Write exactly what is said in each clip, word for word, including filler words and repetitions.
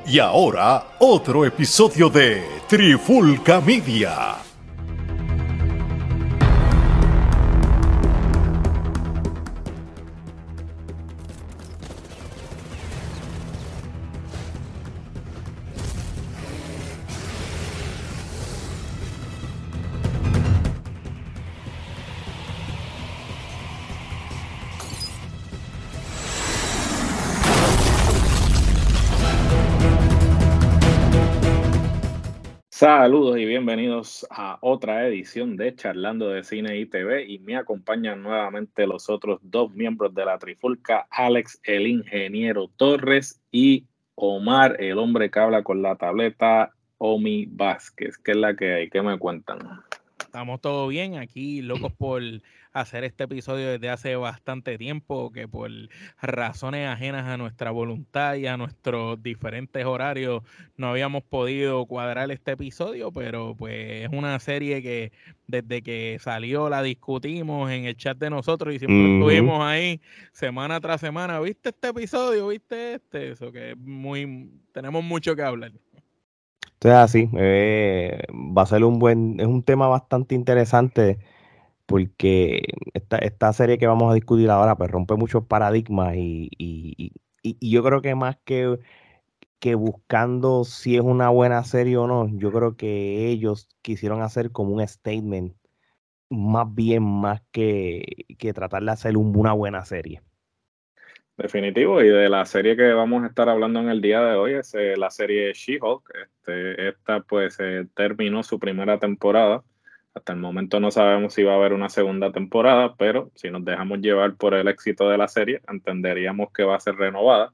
Y ahora, otro episodio de Trifulca Media. Saludos y bienvenidos a otra edición de Charlando de Cine y T V, y me acompañan nuevamente los otros dos miembros de la Trifulca, Alex el ingeniero Torres y Omar el hombre que habla con la tableta, Omi Vázquez. ¿Qué es la que hay? ¿Qué me cuentan? Estamos todo bien aquí, locos por hacer este episodio desde hace bastante tiempo, que por razones ajenas a nuestra voluntad y a nuestros diferentes horarios no habíamos podido cuadrar este episodio, pero pues es una serie que desde que salió la discutimos en el chat de nosotros y siempre Uh-huh. estuvimos ahí semana tras semana. ¿Viste este episodio? ¿Viste este? Eso que es muy, tenemos mucho que hablar. Entonces así, eh, va a ser un buen, es un tema bastante interesante porque esta, esta serie que vamos a discutir ahora pues rompe muchos paradigmas y, y, y, y yo creo que más que, que buscando si es una buena serie o no, yo creo que ellos quisieron hacer como un statement, más bien más que, que tratar de hacer un- una buena serie. Definitivo, y de la serie que vamos a estar hablando en el día de hoy es eh, la serie She-Hulk. Este, esta pues eh, terminó su primera temporada. Hasta el momento no sabemos si va a haber una segunda temporada, pero si nos dejamos llevar por el éxito de la serie, entenderíamos que va a ser renovada.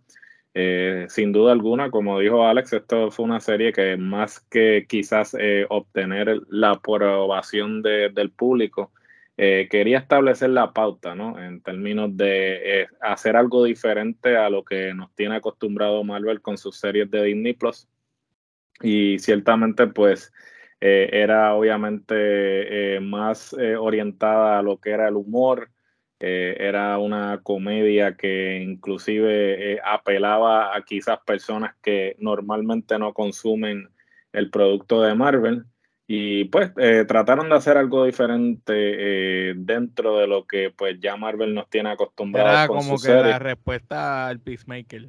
Eh, sin duda alguna, como dijo Alex, esto fue una serie que más que quizás eh, obtener la aprobación de, del público, eh, quería establecer la pauta, ¿no? En términos de eh, hacer algo diferente a lo que nos tiene acostumbrado Marvel con sus series de Disney Plus. Y ciertamente, pues, eh, era obviamente eh, más eh, orientada a lo que era el humor. Eh, era una comedia que inclusive eh, apelaba a quizás personas que normalmente no consumen el producto de Marvel. Y pues eh, trataron de hacer algo diferente eh, dentro de lo que pues ya Marvel nos tiene acostumbrados Era con como sus que la series. respuesta al Peacemaker.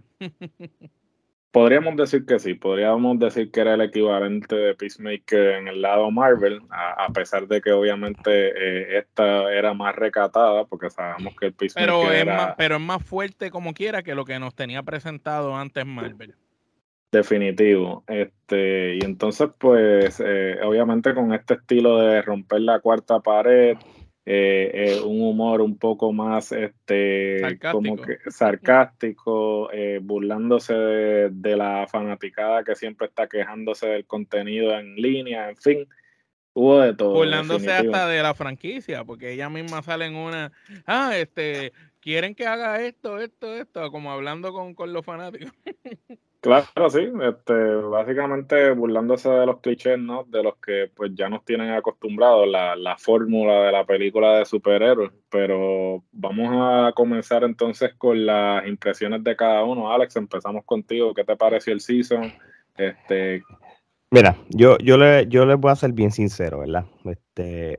Podríamos decir que sí, podríamos decir que era el equivalente de Peacemaker en el lado Marvel, a, a pesar de que obviamente eh, esta era más recatada, porque sabemos que el Peacemaker Pero es más, era pero es más fuerte como quiera que lo que nos tenía presentado antes Marvel. definitivo. Este, y entonces, pues, eh, obviamente con este estilo de romper la cuarta pared, eh, eh, un humor un poco más, este, como Sarcástico. que sarcástico, eh, burlándose de, de la fanaticada que siempre está quejándose del contenido en línea, en fin, hubo de todo, Burlándose definitivo. hasta de la franquicia, porque ella misma sale en una, ah, este, quieren que haga esto, esto, esto, como hablando con, con los fanáticos. Claro, sí, este, básicamente burlándose de los clichés, ¿no? De los que pues ya nos tienen acostumbrados, la, la fórmula de la película de superhéroes. Pero vamos a comenzar entonces con las impresiones de cada uno. Alex, empezamos contigo. ¿Qué te pareció el season? Este, Mira, yo, yo, le, yo les voy a ser bien sincero, ¿verdad? Este,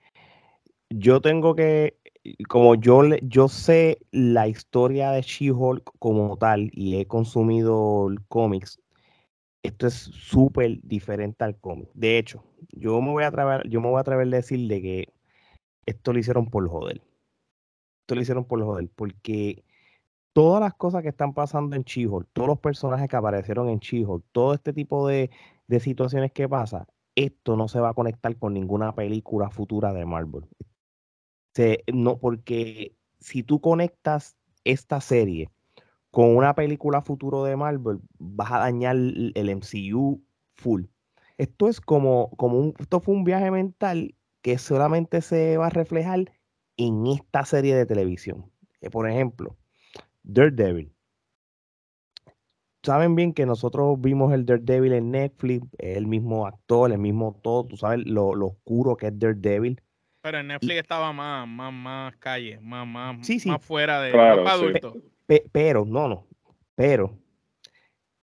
yo tengo que, como yo, le- yo sé la historia de She-Hulk como tal y he consumido el cómics, esto es súper diferente al cómic. De hecho, yo me voy a atrever, yo me voy a atrever a decirle que esto lo hicieron por joder. Esto lo hicieron por joder, porque todas las cosas que están pasando en She-Hulk, todos los personajes que aparecieron en She-Hulk, todo este tipo de, de situaciones que pasa, esto no se va a conectar con ninguna película futura de Marvel. Se- no, porque si tú conectas esta serie con una película futuro de Marvel, vas a dañar el el M C U full. Esto es como, como un, esto fue un viaje mental que solamente se va a reflejar en esta serie de televisión. Eh, por ejemplo, Daredevil. Saben bien que nosotros vimos el Daredevil en Netflix, el mismo actor, el mismo todo, tú sabes lo, lo oscuro que es Daredevil. Pero en Y Netflix estaba más, más, más calle, más, más, sí, más sí, fuera de, más claro, para sí. pe- adultos. pe- pero, no, no, pero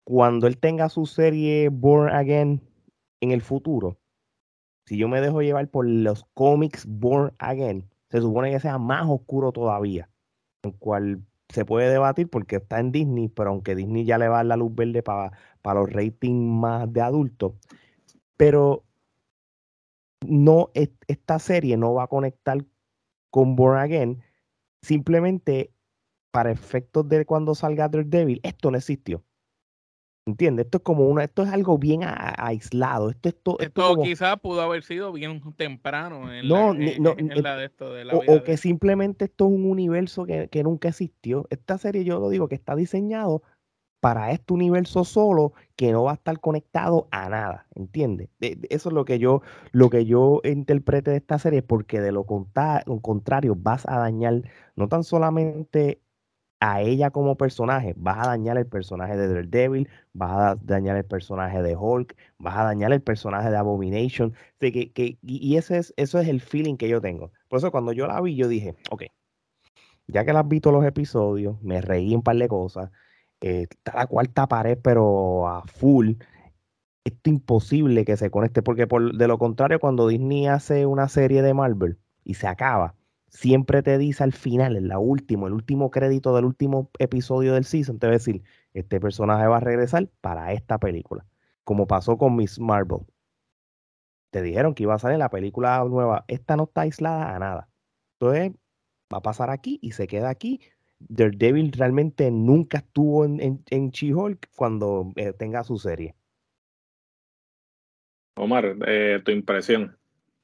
cuando él tenga su serie Born Again en el futuro, si yo me dejo llevar por los cómics Born Again, se supone que sea más oscuro todavía, el cual se puede debatir porque está en Disney, pero aunque Disney ya le va a dar la luz verde para los ratings más de adultos, pero no, es- esta serie no va a conectar con Born Again, simplemente para efectos de cuando salga Daredevil, esto no existió. ¿Entiendes? Esto es como una, esto es algo bien a- a- aislado. Esto es to- esto Esto como, quizás pudo haber sido bien temprano en la, no, ni- en, no, en- en eh, la de esto, de la o, vida o de que él. simplemente esto es un universo que, que nunca existió. Esta serie, yo lo digo, que está diseñado para este universo solo, que no va a estar conectado a nada. ¿Entiendes? De- de- eso es lo que yo, lo que yo interprete de esta serie, porque de lo conta- lo contrario, vas a dañar no tan solamente a ella como personaje, vas a dañar el personaje de Daredevil, vas a dañar el personaje de Hulk, vas a dañar el personaje de Abomination. Sí, que, que- y y ese es, eso es el feeling que yo tengo. Por eso cuando yo la vi, yo dije, ok, ya que las vi todos los episodios, me reí un par de cosas, eh, está la cuarta pared, pero a full. Esto imposible que se conecte, porque por, de lo contrario, cuando Disney hace una serie de Marvel y se acaba, siempre te dice al final, en la última, el último crédito del último episodio del season, te va a decir, este personaje va a regresar para esta película. Como pasó con Miss Marvel. Te dijeron que iba a salir la película nueva. Esta no está aislada a nada. Entonces, va a pasar aquí y se queda aquí. Daredevil realmente nunca estuvo en, en, en She-Hulk cuando eh, tenga su serie. Omar, eh, tu impresión.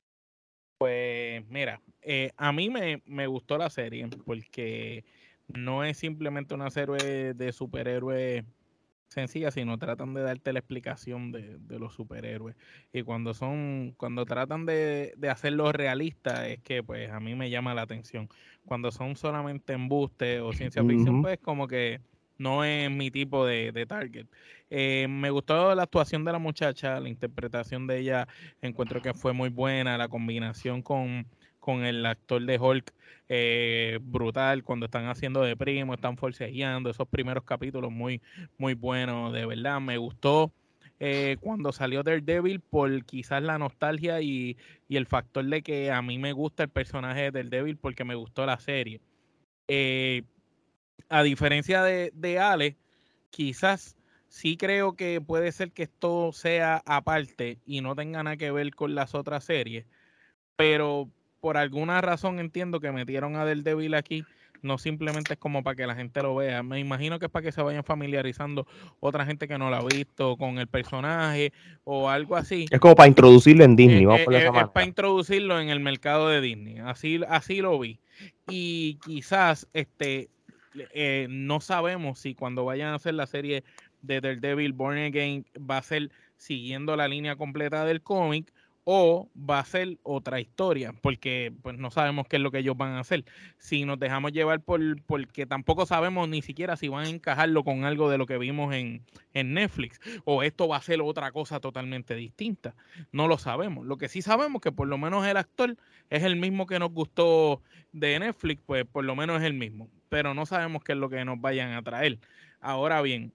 Pues mira, eh, a mí me, me gustó la serie porque no es simplemente una serie de superhéroes sencilla, sino tratan de darte la explicación de, de los superhéroes. Y cuando son, cuando tratan de, de hacerlo realista, es que pues a mí me llama la atención. Cuando son solamente embuste o ciencia ficción, Ujú. pues como que no es mi tipo de, de target. Eh, me gustó la actuación de la muchacha, la interpretación de ella, encuentro que fue muy buena, la combinación con, con el actor de Hulk, eh, brutal, cuando están haciendo de primo, están forcejeando, esos primeros capítulos muy, muy bueno, de verdad. Me gustó eh, cuando salió Daredevil por quizás la nostalgia y, y el factor de que a mí me gusta el personaje de Daredevil porque me gustó la serie. Eh, a diferencia de, de Ale, quizás sí creo que puede ser que esto sea aparte y no tenga nada que ver con las otras series, pero por alguna razón entiendo que metieron a Daredevil aquí, no simplemente es como para que la gente lo vea, me imagino que es para que se vayan familiarizando otra gente que no lo ha visto con el personaje o algo así. Es como para introducirlo en Eh, Disney, vamos eh, por esa eh, es para manera. introducirlo en el mercado de Disney, así, así lo vi. Y quizás este eh, no sabemos si cuando vayan a hacer la serie de Daredevil Born Again va a ser siguiendo la línea completa del cómic o va a ser otra historia, porque pues no sabemos qué es lo que ellos van a hacer. Si nos dejamos llevar por, porque tampoco sabemos ni siquiera si van a encajarlo con algo de lo que vimos en, en Netflix, o esto va a ser otra cosa totalmente distinta. No lo sabemos. Lo que sí sabemos que por lo menos el actor es el mismo que nos gustó de Netflix, pues por lo menos es el mismo, pero no sabemos qué es lo que nos vayan a traer. Ahora bien,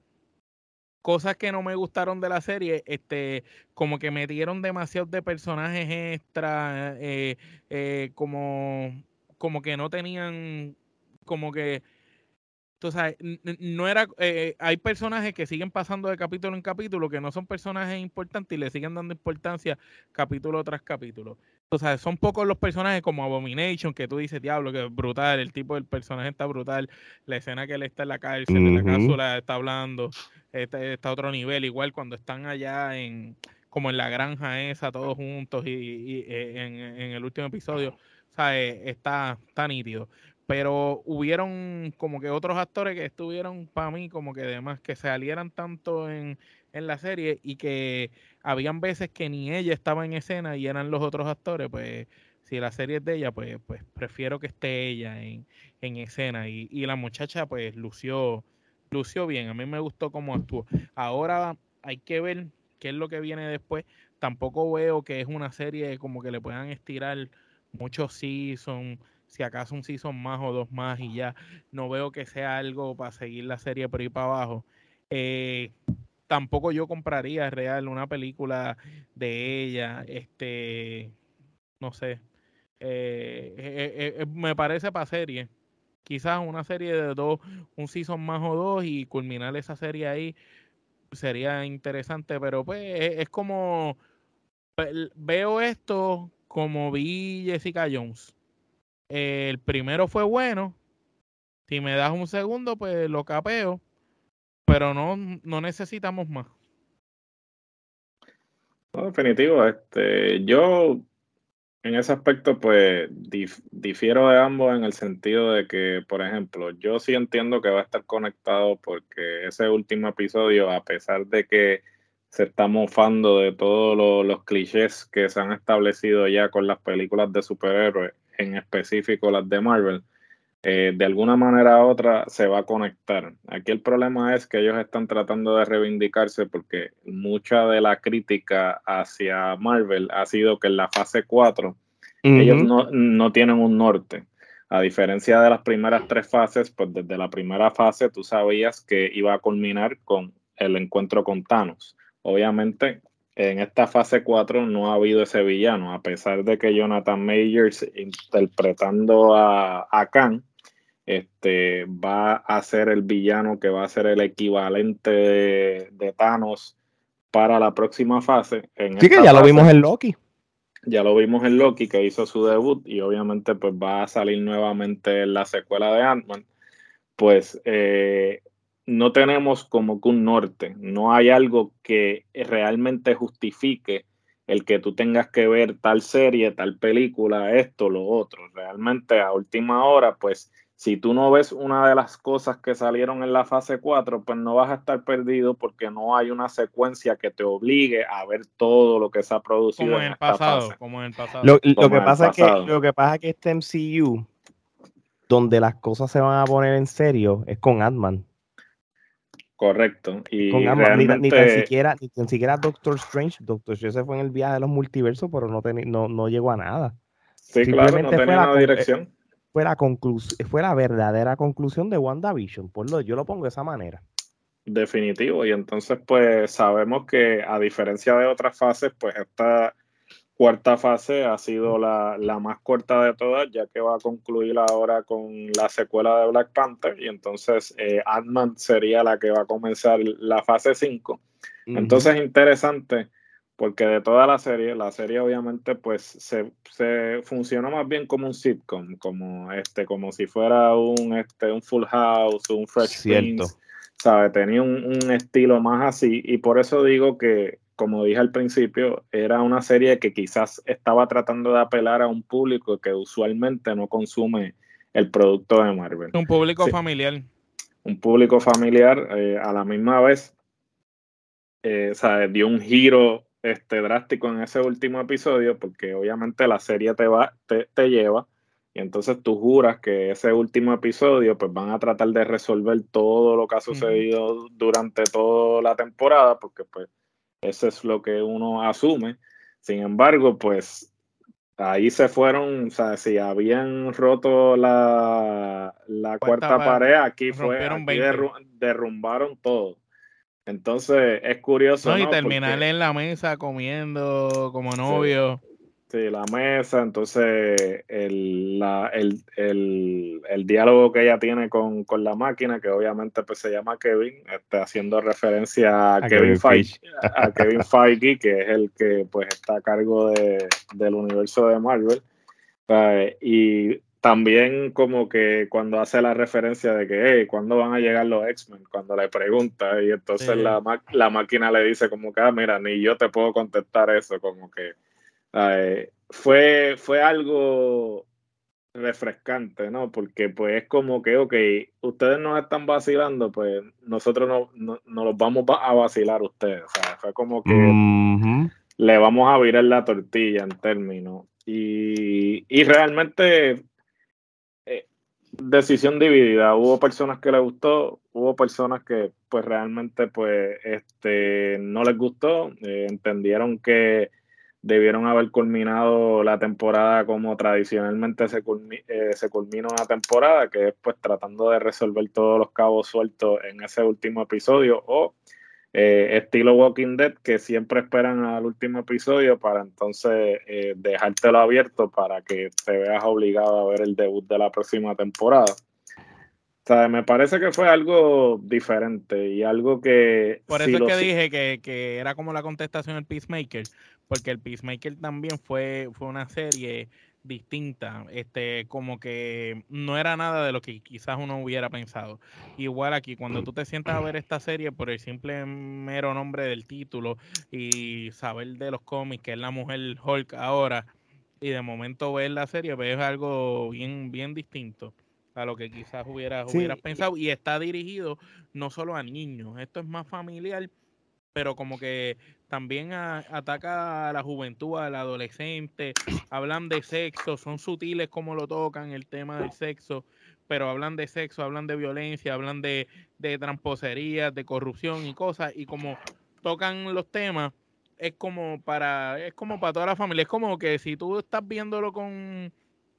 cosas que no me gustaron de la serie, este, como que metieron demasiados de personajes extra, eh, eh, como, como que no tenían, como que, tú sabes, n- n- no era, eh, hay personajes que siguen pasando de capítulo en capítulo, que no son personajes importantes y le siguen dando importancia capítulo tras capítulo. O sea, son pocos los personajes como Abomination, que tú dices, diablo, que es brutal, el tipo del personaje está brutal, la escena que él está en la cárcel, en la Ujú. cápsula, está hablando, este, está a otro nivel, igual cuando están allá en, como en la granja esa, todos juntos y, y, eh, en, en el último episodio, o sea, eh, está, está nítido. Pero hubieron como que otros actores que estuvieron para mí como que además que se salieran tanto en, en la serie y que habían veces que ni ella estaba en escena y eran los otros actores, pues si la serie es de ella, pues, pues prefiero que esté ella en, en escena. Y, y la muchacha pues lució, lució bien, a mí me gustó cómo actuó. Ahora hay que ver qué es lo que viene después. Tampoco veo que es una serie como que le puedan estirar muchos seasons, si acaso un season más o dos más y ya. No veo que sea algo para seguir la serie por ahí para abajo. Eh, tampoco yo compraría real una película de ella, este, no sé, eh, eh, eh, me parece para serie, quizás una serie de dos, un season más o dos y culminar esa serie ahí sería interesante, pero pues es, es como, veo esto como vi Jessica Jones, eh, el primero fue bueno, si me das un segundo pues lo capeo, pero no, no necesitamos más. No, definitivo, este, yo en ese aspecto pues dif- difiero de ambos en el sentido de que, por ejemplo, yo sí entiendo que va a estar conectado porque ese último episodio, a pesar de que se está mofando de todos lo- los clichés que se han establecido ya con las películas de superhéroes, en específico las de Marvel, eh, de alguna manera u otra se va a conectar. Aquí el problema es que ellos están tratando de reivindicarse porque mucha de la crítica hacia Marvel ha sido que en la fase cuatro uh-huh. ellos no, no tienen un norte. A diferencia de las primeras tres fases, pues desde la primera fase tú sabías que iba a culminar con el encuentro con Thanos. Obviamente, en esta fase cuatro no ha habido ese villano, a pesar de que Jonathan Majors interpretando a, a Kang, este, va a ser el villano que va a ser el equivalente de, de Thanos para la próxima fase. En sí, que ya fase, lo vimos en Loki. Ya lo vimos en Loki, que hizo su debut, y obviamente pues va a salir nuevamente en la secuela de Ant-Man. Pues eh, no tenemos como que un norte, no hay algo que realmente justifique el que tú tengas que ver tal serie, tal película, esto, lo otro. Realmente a última hora, pues si tú no ves una de las cosas que salieron en la fase cuatro, pues no vas a estar perdido porque no hay una secuencia que te obligue a ver todo lo que se ha producido como en, en el esta pasado, fase. Como en el pasado. Lo, lo, como que, pasa es que, pasado. lo que pasa es que este M C U, donde las cosas se van a poner en serio, es con Ant-Man. Correcto. Y con realmente... ni, ni, tan siquiera, ni tan siquiera Doctor Strange. Doctor Strange se fue en el viaje de los multiversos, pero no, ten, no, no llegó a nada. Sí, Simplemente claro, no tenía fue, la una dirección. Fue, la fue la verdadera conclusión de WandaVision. Por lo, yo lo pongo de esa manera. Definitivo. Y entonces, pues, sabemos que a diferencia de otras fases, pues esta cuarta fase ha sido la, la más corta de todas, ya que va a concluir ahora con la secuela de Black Panther, y entonces eh, Ant-Man sería la que va a comenzar la fase cinco. Uh-huh. Entonces, interesante, porque de toda la serie, la serie obviamente pues se, se funcionó más bien como un sitcom, como este, como si fuera un, este, un Full House, un Fresh Prince, ¿sabe? Tenía un, un estilo más así, y por eso digo que, como dije al principio, era una serie que quizás estaba tratando de apelar a un público que usualmente no consume el producto de Marvel. Un público sí. familiar. Un público familiar, eh, a la misma vez, eh, o sea, dio un giro este, drástico en ese último episodio, porque obviamente la serie te, va, te, te lleva, y entonces tú juras que ese último episodio pues van a tratar de resolver todo lo que ha sucedido uh-huh. durante toda la temporada, porque pues eso es lo que uno asume. Sin embargo, pues ahí se fueron, o sea, si habían roto la, la cuarta, cuarta pared, aquí fue, aquí derru derrumbaron todo. Entonces es curioso, no, y ¿no? terminar Porque, en la mesa comiendo como novio. Sí. Sí, la mesa, entonces el, la, el, el, el diálogo que ella tiene con, con la máquina, que obviamente pues se llama Kevin, este, haciendo referencia a, a Kevin, Kevin Feige, a Kevin Feige, que es el que pues está a cargo de, del universo de Marvel. Uh, y también como que cuando hace la referencia de que, hey, ¿cuándo van a llegar los X-Men? Cuando le pregunta, y entonces sí. la, la máquina le dice como que, ah, mira, ni yo te puedo contestar eso, como que Uh, fue, fue algo refrescante, ¿no? Porque pues es como que, ok, ustedes nos están vacilando, pues nosotros no, no, no los vamos a vacilar a ustedes. O sea, fue como que uh-huh. le vamos a virar la tortilla en términos. Y, y realmente eh, decisión dividida. Hubo personas que les gustó, hubo personas que pues realmente pues este no les gustó, eh, entendieron que debieron haber culminado la temporada como tradicionalmente se, culmi eh, se culmina una temporada, que es pues tratando de resolver todos los cabos sueltos en ese último episodio, o eh, estilo Walking Dead, que siempre esperan al último episodio para entonces eh, dejártelo abierto para que te veas obligado a ver el debut de la próxima temporada. O sea, me parece que fue algo diferente y algo que... Por si eso es lo que si- dije que, que era como la contestación del Peacemaker, porque el Peacemaker también fue, fue una serie distinta, este, como que no era nada de lo que quizás uno hubiera pensado. Igual aquí, cuando tú te sientas a ver esta serie por el simple mero nombre del título y saber de los cómics, que es la mujer Hulk ahora, y de momento ver la serie, ves algo bien, bien distinto a lo que quizás hubieras, hubieras Sí, pensado, y está dirigido no solo a niños, esto es más familiar, pero como que también a- ataca a la juventud, al adolescente, hablan de sexo, son sutiles como lo tocan el tema del sexo, pero hablan de sexo, hablan de violencia, hablan de, de tramposerías, de corrupción y cosas, y como tocan los temas, es como para, es como para toda la familia, es como que si tú estás viéndolo con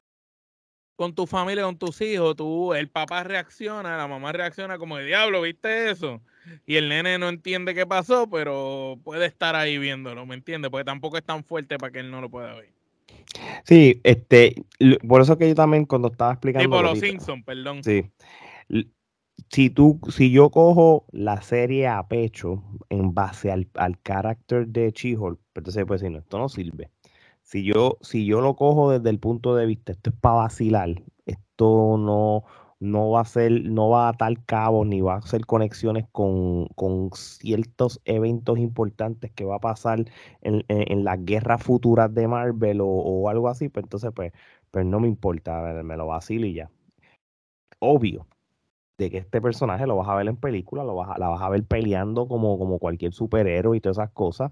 con tu familia, con tus hijos, tú, el papá reacciona, la mamá reacciona como de diablo, ¿viste eso? Y el nene no entiende qué pasó, pero puede estar ahí viéndolo, ¿me entiendes? Porque tampoco es tan fuerte para que él no lo pueda ver. sí, este, l- por eso que yo también cuando estaba explicando Tipo los ahorita, Simpsons, perdón. sí, l- si tú, si yo cojo la serie a pecho en base al, al carácter de She-Hulk, pues entonces pues decir, no, esto no sirve. Si yo, si yo lo cojo desde el punto de vista, esto es para vacilar, esto no, no va a ser, no va a atar cabos ni va a hacer conexiones con, con ciertos eventos importantes que va a pasar en, en- en las guerras futuras de Marvel o, o algo así, pues entonces pues, pues no me importa, me me lo vacilo y ya. Obvio de que este personaje lo vas a ver en película, lo vas a- la vas a ver peleando como, como cualquier superhéroe y todas esas cosas.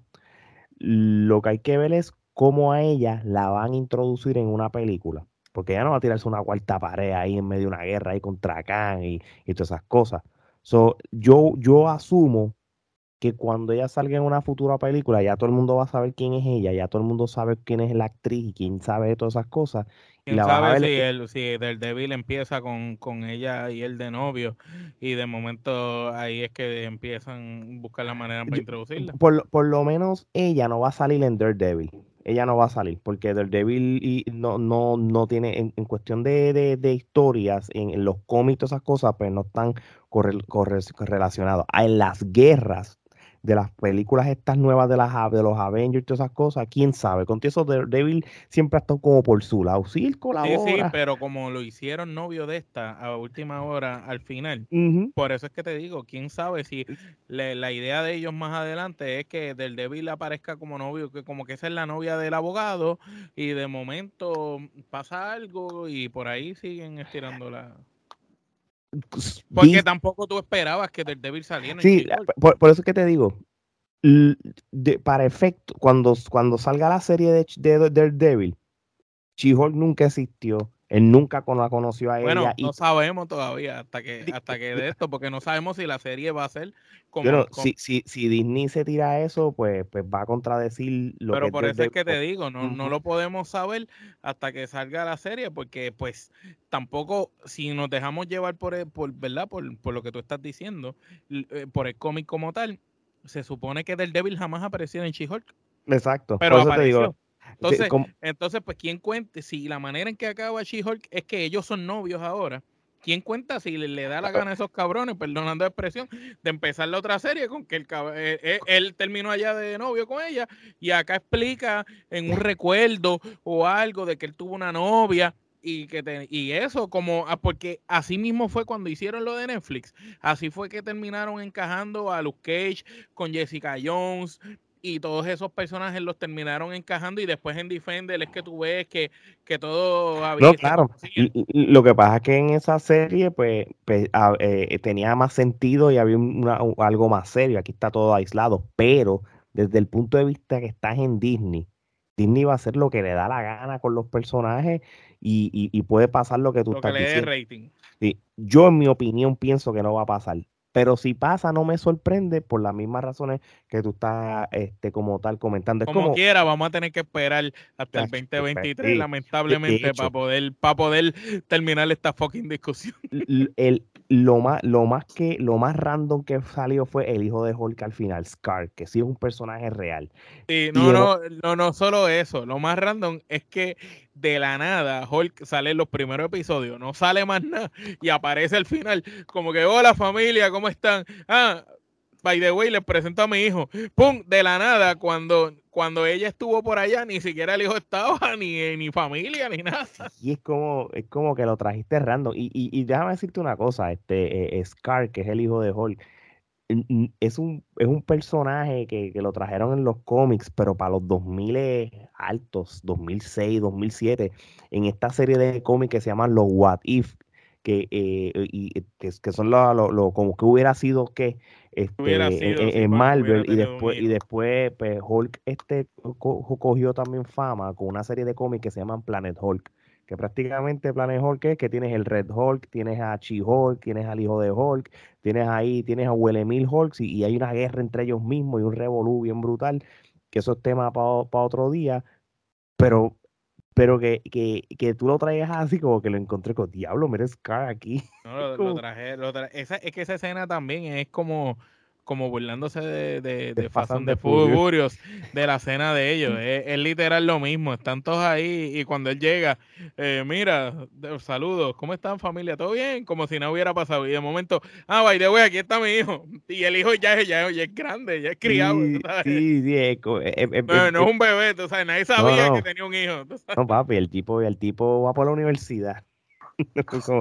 Lo que hay que ver es cómo a ella la van a introducir en una película. Porque ella no va a tirarse una cuarta pared ahí en medio de una guerra ahí contra Khan y, y todas esas cosas. So, yo, yo asumo que cuando ella salga en una futura película, ya todo el mundo va a saber quién es ella, ya todo el mundo sabe quién es la actriz y quién sabe de todas esas cosas. Y Quién la vas a sabe si ver. el, si Daredevil empieza con, con ella y él de novio, y de momento ahí es que empiezan a buscar la manera para Yo- introducirla. por, lo- por lo menos ella no va a salir en Daredevil. Ella no va a salir, porque Daredevil y no, no, no tiene, en, en cuestión de, de, de historias, en, en los cómics, todas esas cosas, pues no están corre- corre- correlacionados. Ah, en las guerras de las películas estas nuevas de, las, de los Avengers, todas esas cosas, quién sabe. Con todo eso, Daredevil siempre ha estado como por su lado. Sí, él Sí, sí, colabora. pero como lo hicieron novio de esta a última hora al final, Ujú. por eso es que te digo, quién sabe si le- la idea de ellos más adelante es que del débil aparezca como novio, que como que esa es la novia del abogado, y de momento pasa algo y por ahí siguen estirando la... Porque Dis- tampoco tú esperabas que del débil saliera en Sí, She-Hulk. por, por eso que te digo, l- de- para efecto, cuando, cuando salga la serie de, Ch- de, de Daredevil, She-Hulk nunca existió, él nunca con- la conoció a ella Bueno, no y sabemos todavía hasta que di- hasta que de esto, porque no sabemos si la serie va a ser como, bueno, como si, si, si Disney se tira eso, pues, pues va a contradecir lo que pero es por eso es Daredevil. que te por- digo, no, no Ujú. lo podemos saber hasta que salga la serie, porque pues tampoco, si nos dejamos llevar por, el- por ¿verdad? Por, por lo que tú estás diciendo, l- eh, por el cómic como tal, se supone que Daredevil jamás apareció en She-Hulk, Exacto, por pero eso te digo, apareció. sí, Entonces, como- entonces, pues, ¿quién cuente? Si la manera en que acaba She-Hulk es que ellos son novios ahora, ¿quién cuenta si le, le da la gana a esos cabrones, perdonando la expresión, de empezar la otra serie con que el cab- eh, eh, él terminó allá de novio con ella y acá explica en un recuerdo o algo de que él tuvo una novia y que te- y eso como ah, porque así mismo fue cuando hicieron lo de Netflix, así fue que terminaron encajando a Luke Cage con Jessica Jones y todos esos personajes los terminaron encajando y después en Defender es que tú ves que, que todo no, había, se claro, l- conocían. l- lo que pasa es que en esa serie, pues, pues, a- eh, tenía más sentido y había una- un- algo más serio, aquí está todo aislado, pero desde el punto de vista que estás en Disney, Disney va a hacer lo que le da la gana con los personajes y, y- y puede pasar lo que tú Lo que estás le dé diciendo. rating. Sí, yo en mi opinión pienso que no va a pasar, pero si pasa no me sorprende por las mismas razones que tú estás este, como tal comentando. Es Como como, quiera, vamos a tener que esperar hasta el ach, pues, dos mil veintitrés, sí, de, de lamentablemente, para hecho, poder, para poder terminar esta fucking discusión. l- el, lo más, lo más que, lo más random que salió fue el hijo de Hulk al final, Scar, que sí es un personaje real. Sí, Y no, en- no, no, no solo eso. Lo más random es que de la nada Hulk sale en los primeros episodios, no sale más nada y aparece al final como que hola familia, ¿cómo están? Ah, by the way, les presento a mi hijo. ¡Pum! De la nada, cuando, cuando ella estuvo por allá, ni siquiera el hijo estaba, ni, ni familia, ni nada. y es como, es como que lo trajiste random. Y, y, y déjame decirte una cosa, este eh, Scar, que es el hijo de Hulk, n- n- es un, es un personaje que, que lo trajeron en los cómics, pero para los dos mil altos, dos mil seis, dos mil siete, en esta serie de cómics que se llaman los What If, que, eh, y, y- que, que son los, los- los- como que hubiera sido que Hubiera este, en, sido en- si en Hulk hubiera Marvel, y tenido un después, y hijo. después pues, Hulk este, co- co- cogió también fama con una serie de cómics que se llaman Planet Hulk, que prácticamente Planet Hulk es que tienes el Red Hulk, tienes a She-Hulk, tienes al hijo de Hulk, tienes ahí, tienes a Mil Hulks, y, y hay una guerra entre ellos mismos y un revolú bien brutal, que eso es tema para otro día, pero, pero que, que, que tú lo traigas así como que lo encontré con diablo, mira Scar aquí. No, lo, lo Como traje, lo tra- esa, es que esa escena también es como, como burlándose de, de, de de Fast Fast and and the the Furious. Furious, de la escena de ellos. Es, es literal lo mismo. Están todos ahí y cuando él llega, eh, mira, de- saludos, ¿cómo están familia? ¿Todo bien? Como si no hubiera pasado. Y de momento, ah, by the way, aquí está mi hijo. Y el hijo ya, es- ya, ya es grande, ya es criado, tú Sí, sabes. sí, sí, es co- es- es- No, es- no es- es un bebé, tú sabes. Nadie no, sabía que no, tenía un hijo, tú sabes. no, papi, el tipo, el tipo va por la universidad. Como,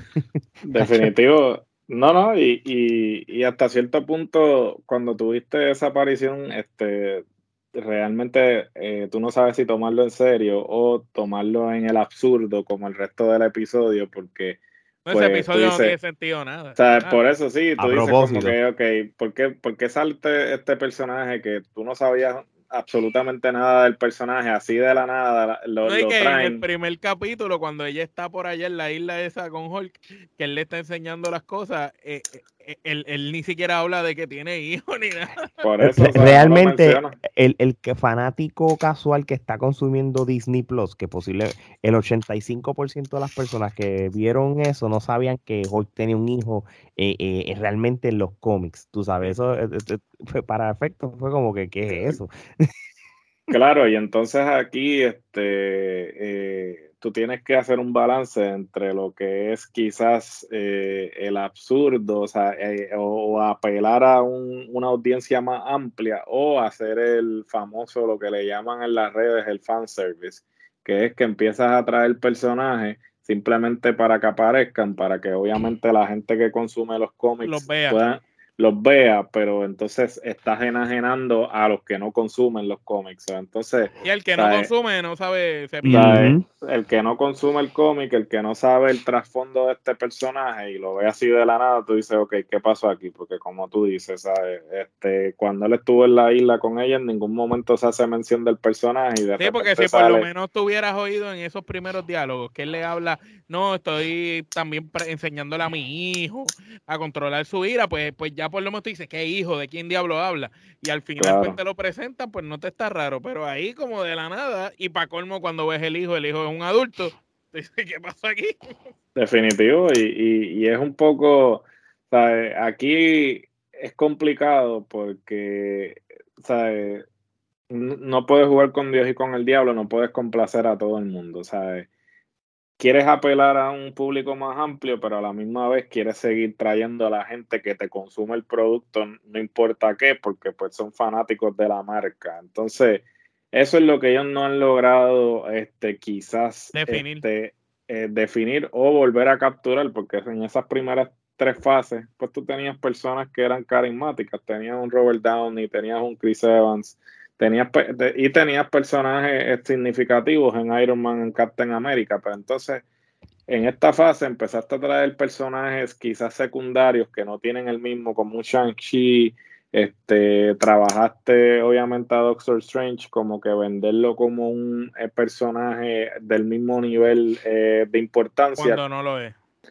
hacho, Definitivo. No, no, y, y, y hasta cierto punto, cuando tuviste esa aparición, este, realmente eh, tú no sabes si tomarlo en serio o tomarlo en el absurdo como el resto del episodio, porque No, ese pues tú episodio no tiene dices, sentido o nada. sea, Nada. por eso sí, a tú dices como propósito. que, ok, ¿por qué, por qué sale este, este personaje que tú no sabías absolutamente nada del personaje, así de la nada, lo, No, hay lo que en el traen? primer capítulo, cuando ella está por allá en la isla esa con Hulk, que él le está enseñando las cosas, eh, eh, él, él ni siquiera habla de que tiene hijos ni nada. Por Re- eso, o sea, no lo Realmente, menciona. el, el que fanático casual que está consumiendo Disney Plus, que posible el ochenta y cinco por ciento de las personas que vieron eso no sabían que Hulk tenía un hijo eh, eh, realmente en los cómics. Tú sabes, eso eh, eh, eh, fue para efectos, fue como que, ¿qué es eso? Claro, y entonces aquí este, eh, tú tienes que hacer un balance entre lo que es quizás eh, el absurdo, o sea, eh, o, o apelar a un- una audiencia más amplia, o hacer el famoso, lo que le llaman en las redes, el fanservice, que es que empiezas a traer personajes simplemente para que aparezcan, para que obviamente la gente que consume los Los cómics vea. puedan los vea, pero entonces estás enajenando a los que no consumen los cómics. Entonces, Y el que no ¿sabes? consume no sabe, se O pierde. sea, Ujú. el que no consume el cómic, el que no sabe el trasfondo de este personaje y lo ve así de la nada, tú dices, ok, ¿qué pasó aquí? Porque como tú dices, ¿sabes? Este, cuando él estuvo en la isla con ella, en ningún momento se hace mención del personaje y de Sí, porque repente si por lo sale. menos tú hubieras oído en esos primeros diálogos que él le habla, no, estoy también pre- enseñándole a mi hijo a controlar su ira, pues, pues ya por lo menos tú dices, ¿qué hijo? ¿De quién diablo habla? Y al final pues Claro, te lo presentan, pues no te está raro, pero ahí como de la nada, y para colmo cuando ves el hijo, el hijo es un adulto, te dices, ¿qué pasó aquí? definitivo. Y, y, y es un poco, ¿sabes? Aquí es complicado porque, ¿sabes? No puedes jugar con Dios y con el diablo, no puedes complacer a todo el mundo, ¿sabes? Quieres apelar a un público más amplio, pero a la misma vez quieres seguir trayendo a la gente que te consume el producto, no importa qué, porque pues son fanáticos de la marca. Entonces, eso es lo que ellos no han logrado, este, quizás, Definir. este, eh, definir o volver a capturar, porque en esas primeras tres fases, pues tú tenías personas que eran carismáticas, tenías un Robert Downey, tenías un Chris Evans, tenías pe- de- y tenías personajes eh, significativos en Iron Man, en Captain America, pero entonces en esta fase empezaste a traer personajes quizás secundarios que no tienen el mismo, como un Shang-Chi, este, trabajaste obviamente a Doctor Strange como que venderlo como un eh, personaje del mismo nivel eh, de importancia, Cuando no lo es.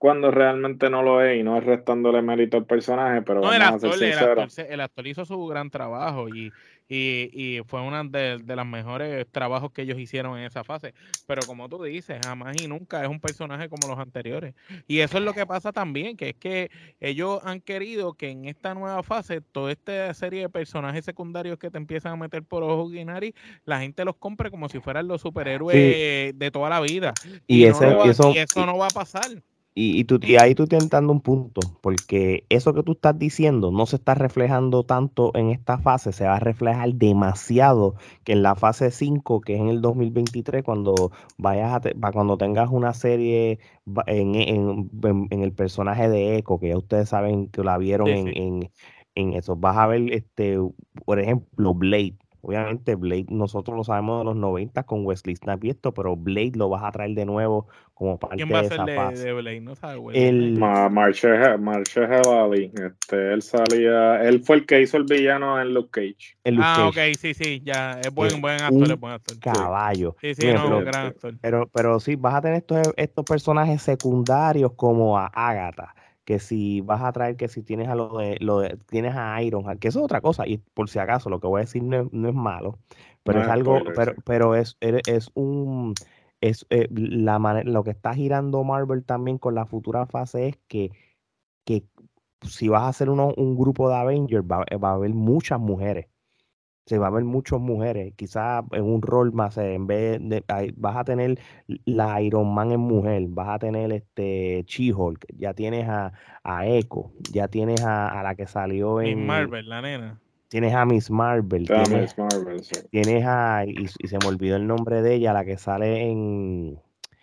cuando realmente no lo es, y no es restándole mérito al personaje, pero No, vamos el a ser actor, el sinceros. actor, se- el actor hizo su gran trabajo y, y, y fue uno de, de los mejores trabajos que ellos hicieron en esa fase. Pero como tú dices, jamás y nunca es un personaje como los anteriores. Y eso es lo que pasa también, que es que ellos han querido que en esta nueva fase, toda esta serie de personajes secundarios que te empiezan a meter por ojos y nariz, la gente los compre como si fueran los superhéroes Sí, de toda la vida. y Y no ese, lo va, eso, y eso no va a pasar. Y, y, tú, y ahí tú tienes dando un punto, porque eso que tú estás diciendo no se está reflejando tanto en esta fase, se va a reflejar demasiado que en la fase cinco, que es en el dos mil veintitrés, cuando vayas a te- pa- cuando tengas una serie va- en, en- en- en el personaje de Echo, que ya ustedes saben que la vieron Sí, en, sí. en, en eso, vas a ver, este, por ejemplo, Blade. Obviamente Blade nosotros lo sabemos de los noventa con Wesley Snipes y esto, pero Blade lo vas a traer de nuevo como ¿Quién parte va a de ser esa de, fase. de Blade? No sabe, Wesley El, Snipes. Ma- Marshall Marshall Ali, este, él salía, él fue el que hizo el villano en Luke Cage. el Luke Ah, ok, Cage sí, sí, ya, es es buen, buen actor, es un buen actor. Sí, caballo. Sí, sí, Mira, no, es un pero, gran sí. actor. pero, pero sí, vas a tener estos, estos personajes secundarios como a Agatha, que si vas a traer, que si tienes a lo de, lo de- tienes a Ironheart, que eso es otra cosa, y por si acaso lo que voy a decir no es, no es malo, pero No es es algo, spoiler, sí. pero, pero es, es es un, es eh, la manera, lo que está girando Marvel también con la futura fase es que, que si vas a hacer uno, un grupo de Avengers, va, va a haber muchas mujeres. Se va a ver muchas mujeres, quizás en un rol más, eh, en vez de, ay, vas a tener la Iron Man en mujer, vas a tener este She-Hulk, ya tienes a, a Echo, ya tienes a, a la que salió Miss en, Marvel, la nena. tienes a Miss Marvel, Está tienes, Miss Marvel, sí. tienes a, y, y se me olvidó el nombre de ella, la que sale en,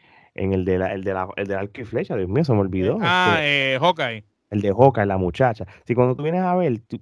en el de la, el de la, el de Arco y Flecha, Dios mío, se me Eh, olvidó, ah, este, eh, Hawkeye. el de Hawkeye, la muchacha. Si cuando tú vienes a ver, tú-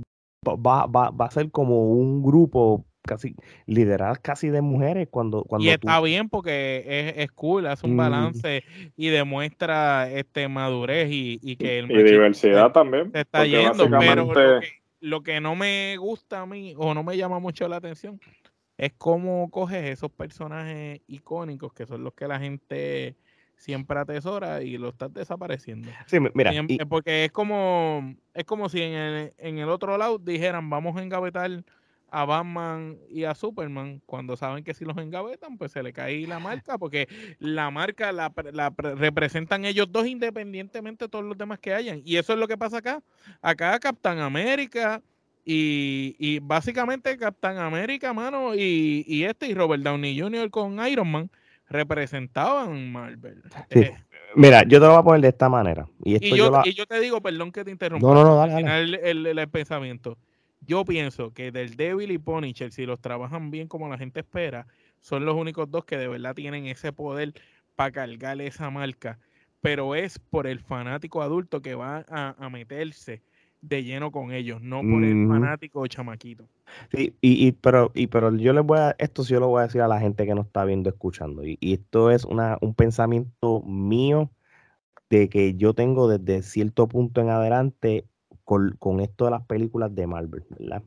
va, va, va a ser como un grupo casi liderar casi de mujeres cuando, Y cuando tú. está bien porque es, es cool, hace un Mm, balance y demuestra este madurez y, y que el Y machismo se, diversidad también, se está porque yendo, pero lo básicamente, que, lo que no me gusta a mí o no me llama mucho la atención es cómo coges esos personajes icónicos que son los que la gente siempre atesora y los estás desapareciendo. sí, mi- mira, Siem- y eh, Porque es como, es como si en el, en el otro lado dijeran, vamos a engavetar a Batman y a Superman, cuando saben que si los engavetan, pues se le cae la marca, porque la marca la, pre- la pre- representan ellos dos independientemente de todos los demás que hayan. Y eso es lo que pasa acá. Acá Capitán América y, y básicamente Capitán América, mano, y, y este y Robert Downey junior con Iron Man representaban Marvel. sí, Eh, mira, yo te lo voy a poner de esta manera. Y y esto yo, yo lo. y yo te digo, perdón que te No, interrumpa, no, para no, dale, dale. terminar el, el- el- el pensamiento. Yo pienso que del Devil y Punisher, si los trabajan bien como la gente espera, son los únicos dos que de verdad tienen ese poder para cargar esa marca. Pero es por el fanático adulto que va a, a meterse de lleno con ellos, no por el Ujú. fanático chamaquito. Sí, y, y, pero, y, pero yo les voy a, esto sí yo lo voy a decir a la gente que nos está viendo, escuchando. Y, y esto es una, un pensamiento mío de que yo tengo desde cierto punto en adelante con, con esto de las películas de Marvel, ¿verdad?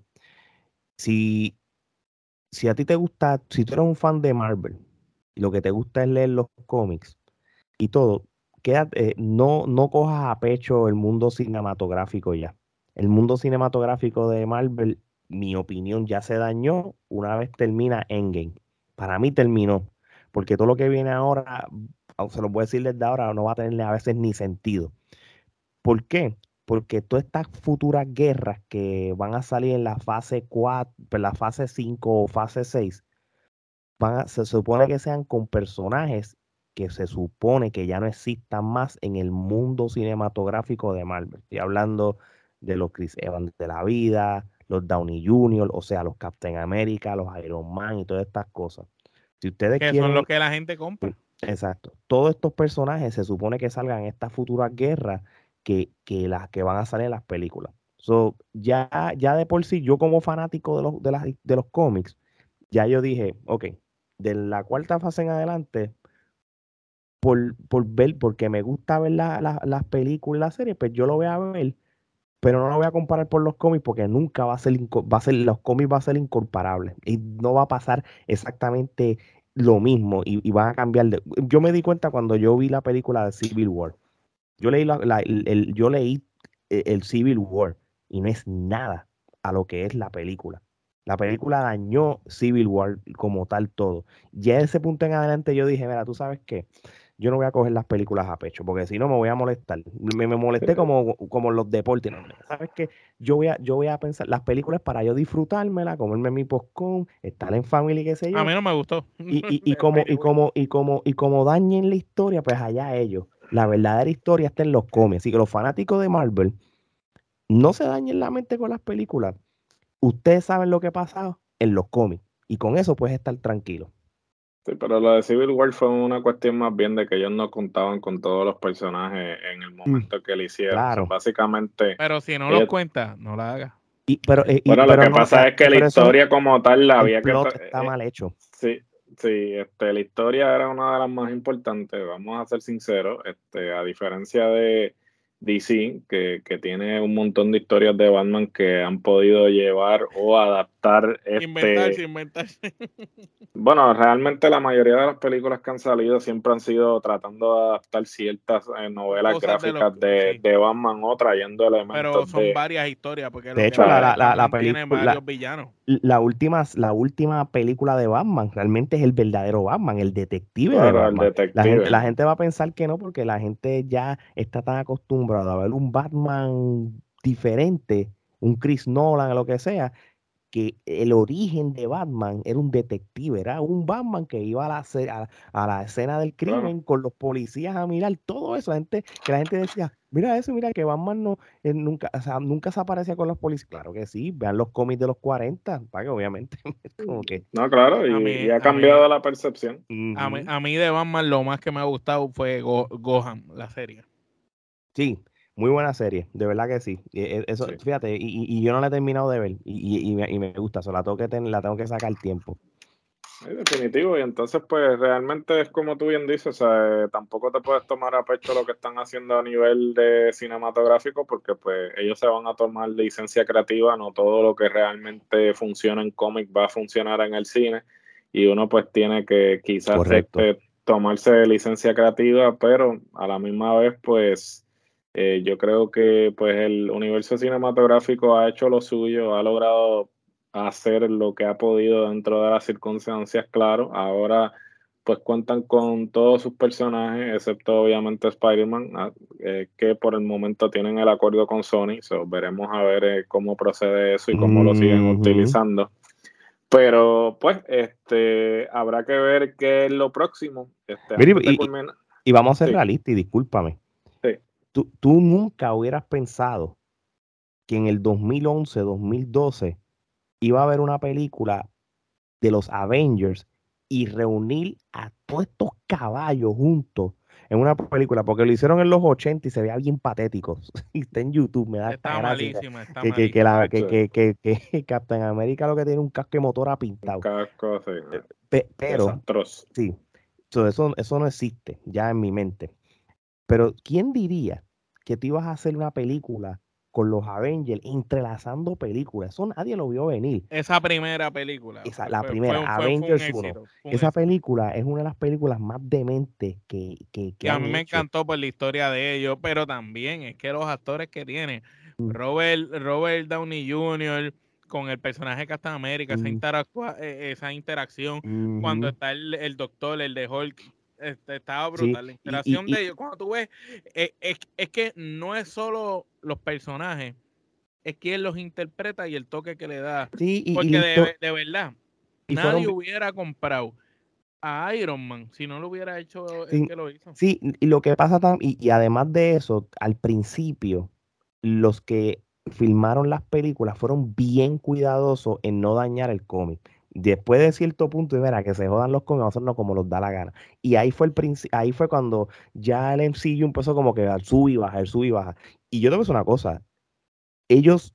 Si, si a ti te gusta, si tú eres un fan de Marvel y lo que te gusta es leer los cómics y todo, quédate, eh, no, no cojas a pecho el mundo cinematográfico ya. El mundo cinematográfico de Marvel, mi opinión, ya se dañó una vez termina Endgame. Para mí terminó, porque todo lo que viene ahora, o se lo voy a decir desde ahora, no va a tener a veces ni sentido. ¿Por qué? Porque todas estas futuras guerras que van a salir en la fase cuatro, en la fase cinco o fase seis, van a- se supone que sean con personajes que se supone que ya no existan más en el mundo cinematográfico de Marvel. Estoy hablando de los Chris Evans de la vida, los Downey junior, o sea, los Captain America, los Iron Man y todas estas cosas. Si ustedes Que son los quieren, que la gente compra. exacto, todos estos personajes se supone que salgan en estas futuras guerras que, que las que van a salir en las películas. So, ya, ya de por sí, yo como fanático de los, de las, de los cómics, ya yo dije, ok, de la cuarta fase en adelante, por, por ver, porque me gusta ver la- la- las películas, las series, pues yo lo voy a ver, pero no lo voy a comparar por los cómics porque nunca va a ser, inco- va a ser, los cómics va a ser incomparables y no va a pasar exactamente lo mismo y, y van a cambiar de... Yo me di cuenta cuando yo vi la película de Civil War. Yo leí, la, la, el, el, yo leí el, el Civil War y no es nada a lo que es la película. La película dañó Civil War como tal todo. Ya de ese punto en adelante yo dije, mira, ¿tú sabes qué? Yo no voy a coger las películas a pecho, porque si no me voy a molestar. Me, me molesté como, como los deportes. ¿No? ¿Sabes qué? Yo voy a, yo voy a pensar, las películas para yo disfrutármela, comerme mi popcorn, estar en familia, qué sé A yo. mí no me gustó. Y, y, y, como, y, como, y, como, y como dañen la historia, pues allá ellos. La verdadera historia está en los cómics. Así que los fanáticos de Marvel no se dañen la mente con las películas. Ustedes saben lo que ha pasado en los cómics. Y con eso puedes estar tranquilo. Sí, pero lo de Civil War fue una cuestión más bien de que ellos no contaban con todos los personajes en el momento mm, que lo hicieron. Claro. O sea, básicamente. Pero si no ellos... los cuentas, no la hagas. Y, pero, y, bueno, pero lo que no, pasa la, es que la historia eso, como tal la había el plot que. Está eh, mal hecho. Sí, sí, este, la historia era una de las más importantes, vamos a ser sinceros, este, a diferencia de D C, que, que tiene un montón de historias de Batman que han podido llevar o adaptar. Este, inventarse, inventarse. Bueno, realmente la mayoría de las películas que han salido siempre han sido tratando de adaptar ciertas eh, novelas Cosas gráficas de, de, sí. de Batman o trayendo elementos. Pero son de... varias historias, porque de lo hecho, que la, la, la, la tiene película. varios villanos. La última, la última película de Batman realmente es el verdadero Batman, el detective claro, de Batman. El detective. La gente, la gente va a pensar que no, porque la gente ya está tan acostumbrada a ver un Batman diferente, un Chris Nolan o lo que sea, que el origen de Batman era un detective, era un Batman que iba a la, a, a la escena del crimen claro. con los policías a mirar todo eso, la gente, que la gente decía, mira eso, mira que Batman no, eh, nunca, o sea, nunca se aparecía con los policías. Claro que sí, vean los cómics de los cuarenta, para que obviamente como que... No, claro, y, mí, y ha cambiado mí, la percepción. Uh-huh. A, mí, a mí de Batman lo más que me ha gustado fue Go, Gotham, la serie. Sí, muy buena serie, de verdad que sí. Eso, sí. Fíjate, y, y yo no la he terminado de ver y, y, y, me, y me gusta, so, la, tengo que ten, la tengo que sacar tiempo. Es definitivo, y entonces pues realmente es como tú bien dices, o sea, eh, tampoco te puedes tomar a pecho lo que están haciendo a nivel de cinematográfico porque pues ellos se van a tomar licencia creativa, no todo lo que realmente funciona en cómic va a funcionar en el cine y uno pues tiene que quizás este, tomarse licencia creativa, pero a la misma vez pues eh, yo creo que pues el universo cinematográfico ha hecho lo suyo, ha logrado hacer lo que ha podido dentro de las circunstancias, claro. Ahora pues cuentan con todos sus personajes, excepto obviamente Spider-Man, eh, que por el momento tienen el acuerdo con Sony, so, veremos a ver eh, cómo procede eso y cómo mm-hmm. lo siguen utilizando. Pero pues este habrá que ver qué es lo próximo. Este, Mira, y, culmina... y vamos a ser sí. realistas y discúlpame. Sí. Tú, tú nunca hubieras pensado que en el dos mil once, dos mil doce iba a haber una película de los Avengers y reunir a todos estos caballos juntos en una película, porque lo hicieron en los ochenta y se veía bien patético. Y está en YouTube, me da está malísima, está que, que, que, la, que, que, que, que Captain America lo que tiene un casco de motora pintado. Un casco, sí. Pe, pero, desastroso. Sí, so, eso, eso no existe ya en mi mente. Pero, ¿quién diría que tú ibas a hacer una película con los Avengers, entrelazando películas? Eso nadie lo vio venir. Esa primera película. Esa, la fue, primera, fue, Avengers fue un éxito, uno. Esa éxito. película es una de las películas más dementes que, que, que y a mí han me hecho. encantó por la historia de ellos, pero también es que los actores que tiene, mm. Robert, Robert Downey junior con el personaje de Captain America, mm. esa, interactua, esa interacción, mm-hmm. cuando está el, el doctor, el de Hulk, Este, estaba brutal. Sí, la interacción y, y, de ellos, cuando tú ves, eh, es, es que no es solo los personajes, es quien los interpreta y el toque que le da. Sí, y, porque y de, de verdad, y nadie fueron... hubiera comprado a Iron Man si no lo hubiera hecho sí, el que lo hizo. Sí, y lo que pasa también, y, y además de eso, al principio, los que filmaron las películas fueron bien cuidadosos en no dañar el cómic. Después de cierto punto, y verá, que se jodan los cómics, hacerlo como los da la gana. Y ahí fue el princi- ahí fue cuando ya el M C U empezó como que al sub y baja, al sub y baja. Y yo te voy a decir una cosa, ellos,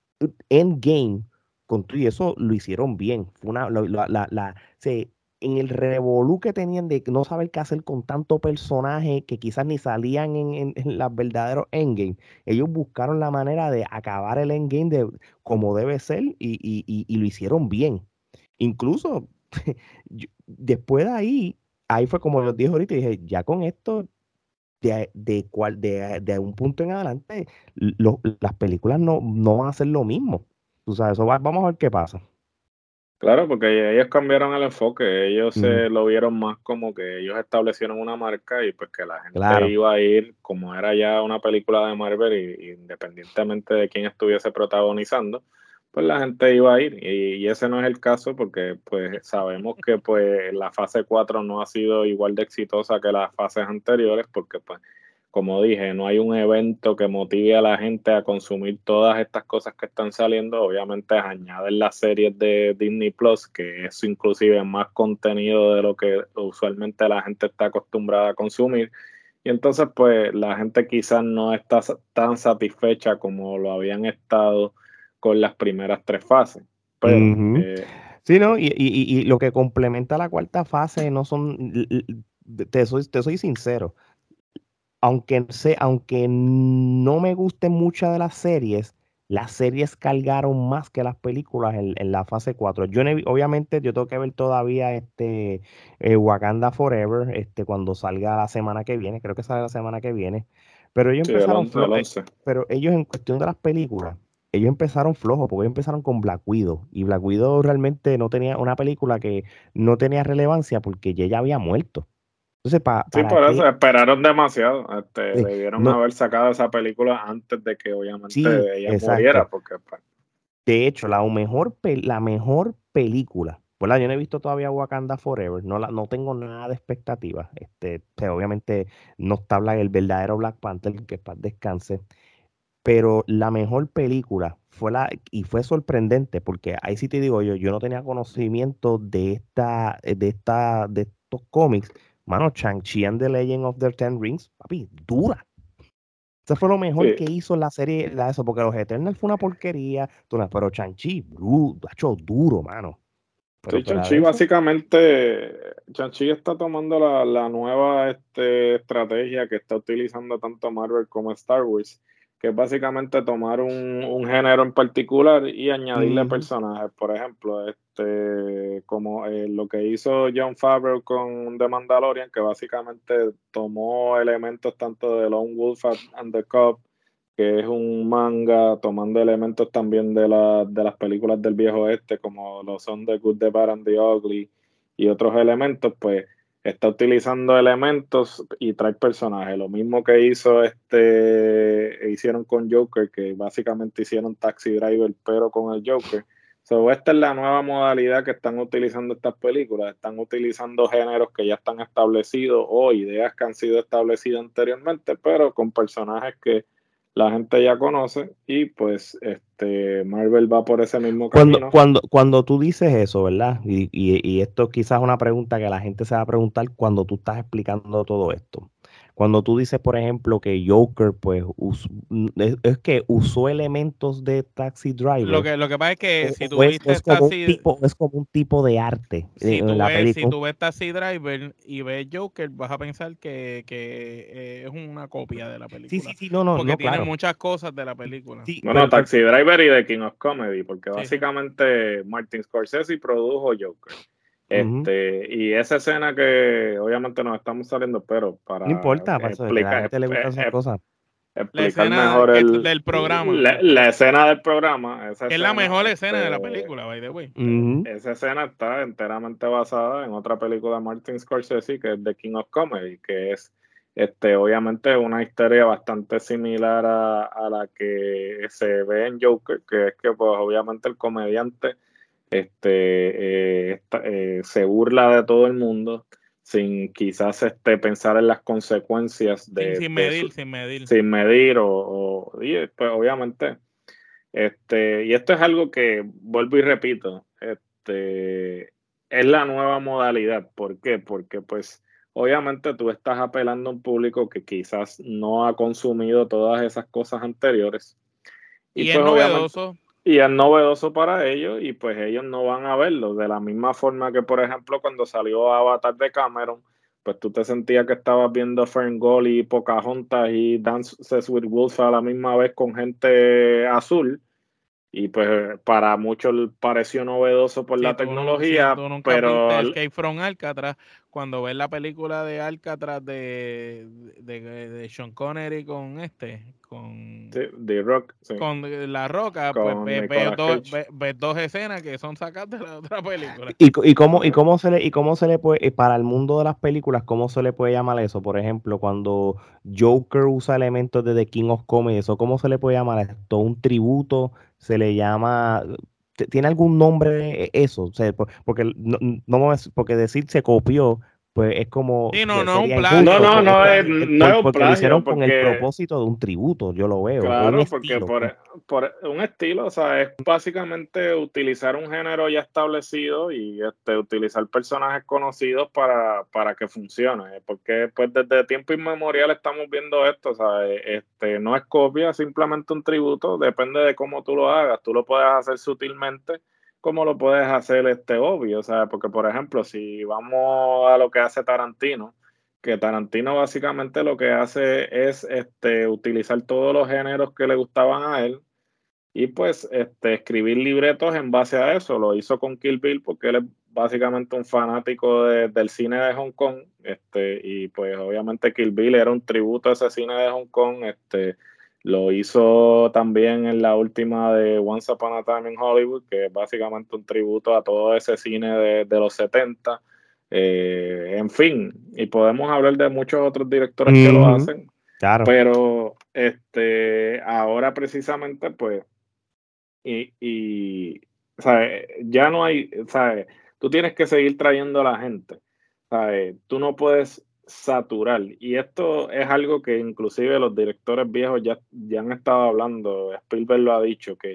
Endgame, con todo y eso lo hicieron bien. Fue una, la, la, la, la se, en el revolú que tenían de no saber qué hacer con tanto personaje que quizás ni salían en, en, en los verdaderos Endgame, ellos buscaron la manera de acabar el Endgame de, como debe ser y, y, y, y lo hicieron bien. Incluso yo, después de ahí, ahí fue como los dije ahorita, dije, ya con esto de, de, cual, de, de un punto en adelante, lo, las películas no, no van a ser lo mismo. Tú sabes, eso va, vamos a ver qué pasa. Claro, porque ellos cambiaron el enfoque, ellos se Mm, lo vieron más como que ellos establecieron una marca y pues que la gente claro. iba a ir, como era ya una película de Marvel y, y independientemente de quién estuviese protagonizando, pues la gente iba a ir y, y ese no es el caso porque pues sabemos que pues la fase cuatro no ha sido igual de exitosa que las fases anteriores porque pues como dije, no hay un evento que motive a la gente a consumir todas estas cosas que están saliendo. Obviamente añaden las series de Disney Plus, que eso inclusive es más contenido de lo que usualmente la gente está acostumbrada a consumir. Y entonces pues la gente quizás no está tan satisfecha como lo habían estado con las primeras tres fases. Pero Ujú. eh, Sí, ¿no? Y, y, y- y lo que complementa la cuarta fase no son, l- l- te soy, te soy sincero, aunque, sé, aunque no me gusten muchas de las series, las series cargaron más que las películas en, en la fase cuatro. Yo no he vi- obviamente yo tengo que ver todavía este eh, Wakanda Forever, este, cuando salga la semana que viene, creo que sale la semana que viene, pero ellos sí, el, empezaron on- el flo- eh, once. pero ellos en cuestión de las películas, ellos empezaron flojos, porque ellos empezaron con Black Widow, y Black Widow realmente no tenía una película que no tenía relevancia porque ya ella había muerto. Entonces, pa- Sí, ¿para por eso qué? esperaron demasiado. Este, Eh, debieron no, haber sacado esa película antes de que sí, obviamente ella muriera, exacto. porque pues, De hecho, la mejor, pe- la mejor película, ¿verdad? Yo no he visto todavía Wakanda Forever, no, la, no tengo nada de expectativas. Este, pero obviamente no está Black- el verdadero Black Panther, que paz descanse. Pero la mejor película fue la, y fue sorprendente, porque ahí sí te digo yo, yo no tenía conocimiento de esta, de esta, de estos cómics. Mano, Shang-Chi and the Legend of the Ten Rings, papi, dura. Eso fue lo mejor sí, que hizo la serie, la eso, porque los Eternals fue una porquería, tú no- pero Chanchi, hecho duro, mano. Pero sí, fuera Chanchi de eso, básicamente, Chanchi está tomando la, la nueva este, estrategia que está utilizando tanto Marvel como Star Wars, que es básicamente tomar un, un género en particular y añadirle ujú, personajes. Por ejemplo, este, como eh, lo que hizo Jon Favreau con The Mandalorian, que básicamente tomó elementos tanto de Lone Wolf and the Cub, que es un manga tomando elementos también de, la, de las películas del viejo oeste, como lo son The Good, The Bad and The Ugly y otros elementos, pues está utilizando elementos y trae personajes. Lo mismo que hizo este, hicieron con Joker, que básicamente hicieron Taxi Driver, pero con el Joker. So, esta es la nueva modalidad que están utilizando estas películas. Están utilizando géneros que ya están establecidos o ideas que han sido establecidas anteriormente, pero con personajes que la gente ya conoce y pues este Marvel va por ese mismo Cuando, camino. cuando, cuando tú dices eso, ¿verdad? Y, y, y esto quizás es una pregunta que la gente se va a preguntar cuando tú estás explicando todo esto. Cuando tú dices, por ejemplo, que Joker, pues, us- es, es que usó elementos de Taxi Lo Driver, que, lo que pasa es que o, si o tú es, o viste es como un Taxi, tipo, es como un tipo de arte si en, en tú la ves, si película. tú ves Taxi Driver y ves Joker, vas a pensar que, que eh, es una copia de la Sí, sí, película. sí, no, no, Porque no, tiene claro. muchas cosas de la película. Sí, No, no, pero, pero Taxi Driver y The King of Comedy, porque Sí, sí. básicamente Martin Scorsese produjo Joker. ujú, Este, y esa escena que obviamente nos estamos saliendo, pero no para importa, para eso, que a la explicar, gente le gustan esas cosas. La explicar escena mejor que, el, del programa, la, la escena del programa, esa que es la escena, mejor escena de la este, película, by the way. Ujú. esa escena está enteramente basada en otra película de Martin Scorsese que es The King of Comedy, que es este, obviamente una historia bastante similar a, a la que se ve en Joker, que es que pues obviamente el comediante este, eh, esta- eh, se burla de todo el mundo sin quizás este, pensar en las consecuencias Sin, de, sin de medir, su, sin medir. sin medir o, o- y, pues obviamente este, y esto es algo que vuelvo y repito, este, es la nueva modalidad. ¿Por qué? Porque pues obviamente tú estás apelando a un público que quizás no ha consumido todas esas cosas anteriores y Y es pues obviamente novedoso. y es novedoso para ellos y pues ellos no van a verlo de la misma forma que por ejemplo cuando salió Avatar de Cameron, pues tú te sentías que estabas viendo Ferngully, Pocahontas y Dances with Wolves a la misma vez con gente azul y pues para muchos pareció novedoso por Si la tú, no- tecnología, si tú nunca pero viste Escape from Alcatraz, cuando ves la película de Alcatraz de, de, de, de Sean Connery con este, con, sí, The Rock, sí, con La Roca, pues con ves ve Nicolas dos, Cage. ve- ves dos escenas que son sacadas de la otra película. ¿Y, co- y cómo, y cómo se le, y cómo se le puede, eh, para el mundo de las películas, cómo se le puede llamar eso? Por ejemplo, cuando Joker usa elementos de The King of Comedy, ¿eso cómo se le puede llamar esto? ¿Un tributo? ¿Se le llama? t- ¿Tiene algún nombre eh, eso? O sea, por- porque no, no me- porque decir se copió, pues es como, Sí, no, se- no es un sería No, plagio, injusto, no no, es porque un es no que, es, plagio. eh, no es por- un porque lo hicieron plagio, con el porque propósito de un tributo, yo lo veo, es un claro, porque estilo, pues. por, por un estilo, o sea, es básicamente utilizar un género ya establecido y este, utilizar personajes conocidos para, para que funcione, porque pues desde tiempo inmemorial estamos viendo esto, o sea, este, no es copia, simplemente un tributo, depende de cómo tú lo hagas, tú lo puedes hacer sutilmente, como lo puedes hacer este obvio, o sea, porque por ejemplo, si vamos a lo que hace Tarantino, que Tarantino básicamente lo que hace es este, utilizar todos los géneros que le gustaban a él y pues este, escribir libretos en base a eso. Lo hizo con Kill Bill porque él es básicamente un fanático de- del cine de Hong Kong, este, y pues obviamente Kill Bill era un tributo a ese cine de Hong Kong. Este, lo hizo también en la última de Once Upon a Time in Hollywood, que es básicamente un tributo a todo ese cine de, de los setenta. Eh, en fin, y podemos hablar de muchos otros directores que lo Ujú, hacen, claro. pero este, ahora precisamente, pues, y, y ¿sabes? Ya no hay, ¿sabes? Tú tienes que seguir trayendo a la gente, ¿sabes? Tú no puedes saturar, y esto es algo que inclusive los directores viejos ya, ya han estado hablando. Spielberg lo ha dicho, que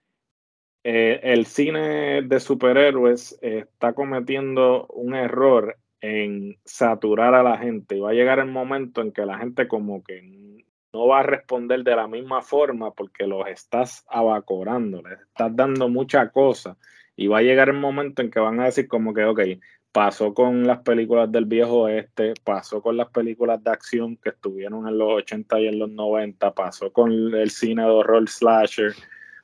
eh, el cine de superhéroes eh, está cometiendo un error en saturar a la gente y va a llegar el momento en que la gente como que no va a responder de la misma forma porque los estás abacorando, les estás dando mucha cosa y va a llegar el momento en que van a decir como que, ok, pasó con las películas del viejo oeste, pasó con las películas de acción que estuvieron en los ochenta y en los noventa, pasó con el cine de horror slasher.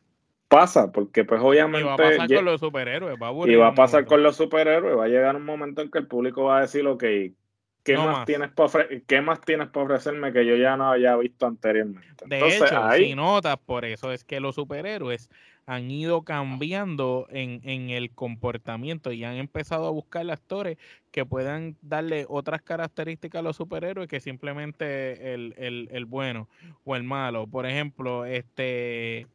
Pasa, porque pues Y va a obviamente pasar con los superhéroes, va a y aburrir va en a un pasar momento. con los superhéroes, va a llegar un momento en que el público va a decir, ok, ¿qué No más más. tienes para ofre- qué más tienes para ofrecerme que yo ya no haya visto anteriormente? De Entonces hecho, si ahí, notas, por eso es que los superhéroes han ido cambiando en, en el comportamiento y han empezado a buscar actores que puedan darle otras características a los superhéroes que simplemente el, el, el bueno o el malo. Por ejemplo, este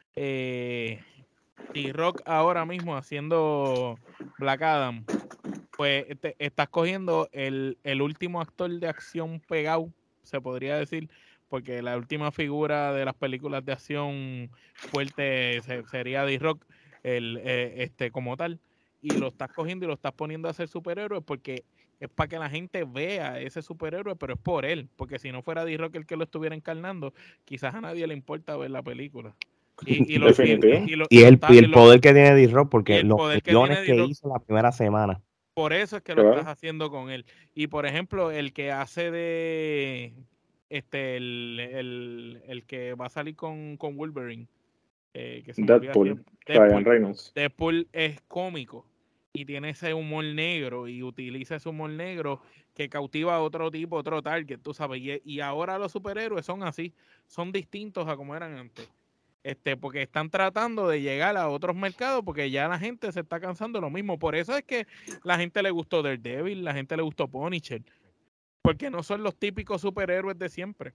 eh, T-Rock ahora mismo haciendo Black Adam, pues te- estás cogiendo el, el último actor de acción pegado, se podría decir, porque la última figura de las películas de acción fuerte se- sería D-Rock, el, eh, este, como tal, y lo estás cogiendo y lo estás poniendo a ser superhéroe porque es para que la gente vea ese superhéroe, pero es por él, porque si no fuera D-Rock el que lo estuviera encarnando, quizás a nadie le importa ver la película. Y, y, lo, y, definitivo. y, y lo, y Y lo el, está, y y el lo- poder que tiene D-Rock, y porque el los poder que millones tiene que D-Rock, hizo la primera semana. por eso es que lo estás Claro. haciendo con él. Y por ejemplo, el que hace de este, el, el, el que va a salir con, con Wolverine, eh, que se me olvida Deadpool, siempre, Ryan Deadpool. Reynolds. Deadpool es cómico y tiene ese humor negro y utiliza ese humor negro que cautiva a otro tipo, otro target, tú sabes. Y, y ahora los superhéroes son así, son distintos a como eran antes. Este, porque están tratando de llegar a otros mercados porque ya la gente se está cansando de lo mismo. Por eso es que la gente le gustó Daredevil, la gente le gustó Punisher, porque no son los típicos superhéroes de siempre.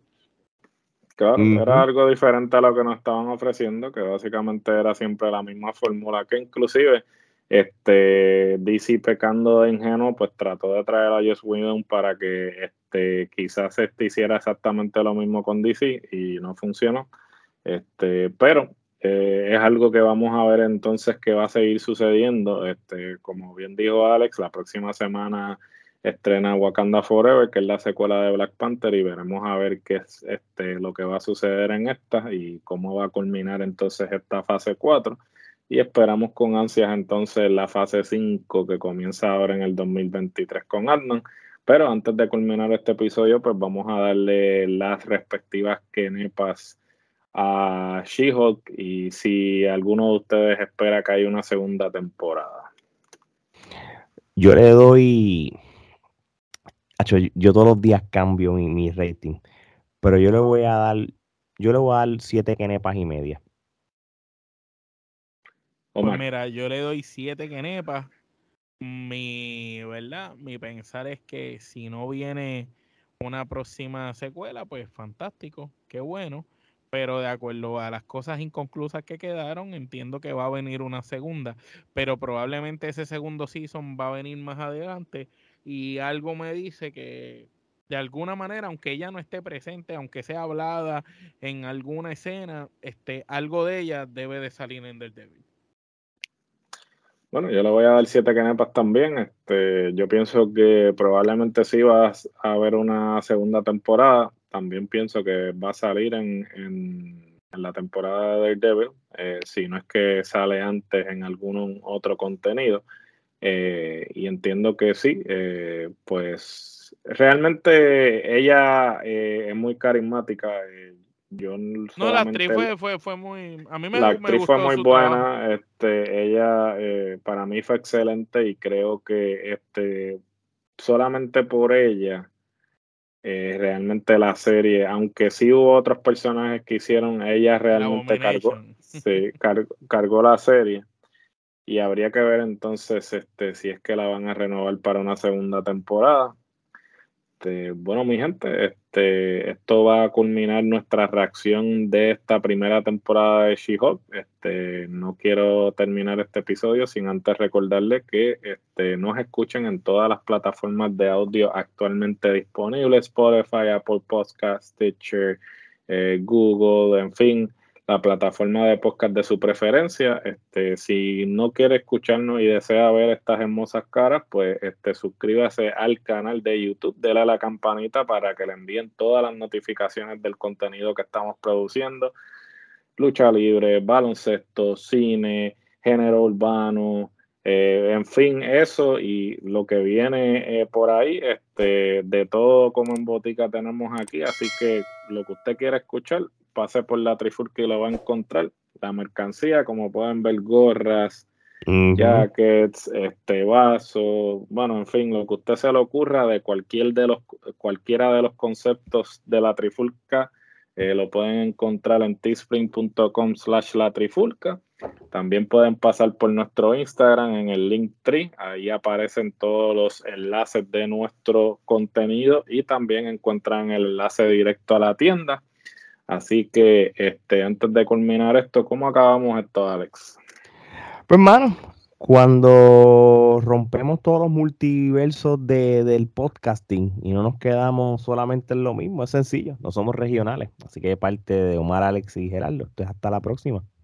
Claro, Ujú. era algo diferente a lo que nos estaban ofreciendo, que básicamente era siempre la misma fórmula, que inclusive este D C, pecando de ingenuo, pues trató de traer a Joss Whedon para que este quizás este hiciera exactamente lo mismo con D C y no funcionó. Este, pero eh, es algo que vamos a ver entonces que va a seguir sucediendo. Este, como bien dijo Alex, la próxima semana estrena Wakanda Forever, que es la secuela de Black Panther, y veremos a ver qué es este, lo que va a suceder en esta y cómo va a culminar entonces esta fase cuatro. Y esperamos con ansias entonces la fase cinco que comienza ahora en el dos mil veintitrés con Ant-Man. Pero antes de culminar este episodio, pues vamos a darle las respectivas quenepas a She-Hulk y si alguno de ustedes espera que haya una segunda temporada. Yo le doy... Acho, yo todos los días cambio mi, mi rating, pero yo le voy a dar, yo le voy a dar siete quenepas y media. Pues mira, yo le doy siete quenepas. Mi, ¿verdad? Mi pensar es que si no viene una próxima secuela, pues fantástico, qué bueno. Pero de acuerdo a las cosas inconclusas que quedaron, entiendo que va a venir una segunda. Pero probablemente ese segundo season va a venir más adelante. Y algo me dice que de alguna manera, aunque ella no esté presente, aunque sea hablada en alguna escena, este, algo de ella debe de salir en Daredevil. Bueno, yo le voy a dar siete canepas también. Este, yo pienso que probablemente sí va a haber una segunda temporada. También pienso que va a salir en, en, en la temporada de Daredevil, eh, si no es que sale antes en algún otro contenido. Eh, y entiendo que sí, eh, pues realmente ella eh, es muy carismática. Eh, yo No, la actriz solamente fue, fue, fue muy... A mí me, la me actriz fue gustó muy su trabajo. buena, este, ella eh, para mí fue excelente y creo que este, solamente por ella eh, realmente la serie, aunque sí hubo otros personajes que hicieron, ella La realmente cargó, Abomination. sí, car- cargó la serie y habría que ver entonces este, si es que la van a renovar para una segunda temporada. Este, bueno, mi gente, este, esto va a culminar nuestra reacción de esta primera temporada de She-Hulk. Este, no quiero terminar este episodio sin antes recordarles que este, nos escuchen en todas las plataformas de audio actualmente disponibles: Spotify, Apple Podcasts, Stitcher, eh, Google, en fin, la plataforma de podcast de su preferencia. Este, si no quiere escucharnos y desea ver estas hermosas caras, pues este, suscríbase al canal de YouTube, dale a la campanita para que le envíen todas las notificaciones del contenido que estamos produciendo: lucha libre, baloncesto, cine, género urbano, eh, en fin, eso y lo que viene eh, por ahí, este, de todo como en botica tenemos aquí. Así que lo que usted quiera escuchar, pase por la Trifulca y lo va a encontrar. La mercancía, como pueden ver, gorras, Uh-huh. jackets, este, vasos, bueno, en fin, lo que a usted se le ocurra de cualquier de los, cualquiera de los conceptos de la Trifulca, eh, lo pueden encontrar en teespring.com slash la Trifulca. También pueden pasar por nuestro Instagram en el Linktree, ahí aparecen todos los enlaces de nuestro contenido y también encuentran el enlace directo a la tienda. Así que este, antes de culminar esto, ¿cómo acabamos esto, Alex? Pues hermano, cuando rompemos todos los multiversos de, del podcasting y no nos quedamos solamente en lo mismo, es sencillo, no somos regionales. Así que de parte de Omar, Alex y Gerardo, entonces hasta la próxima.